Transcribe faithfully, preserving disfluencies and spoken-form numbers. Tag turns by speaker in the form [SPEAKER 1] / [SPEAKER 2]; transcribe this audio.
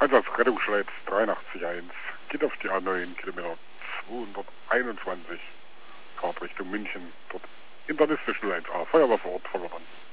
[SPEAKER 1] Einsatzrettungsschleit dreiundachtzig eins geht auf die A neun, Kilometer zweihunderteinundzwanzig, Fahrt Richtung München, dort Internist null eins A, Feuerwehr vor Ort verloren.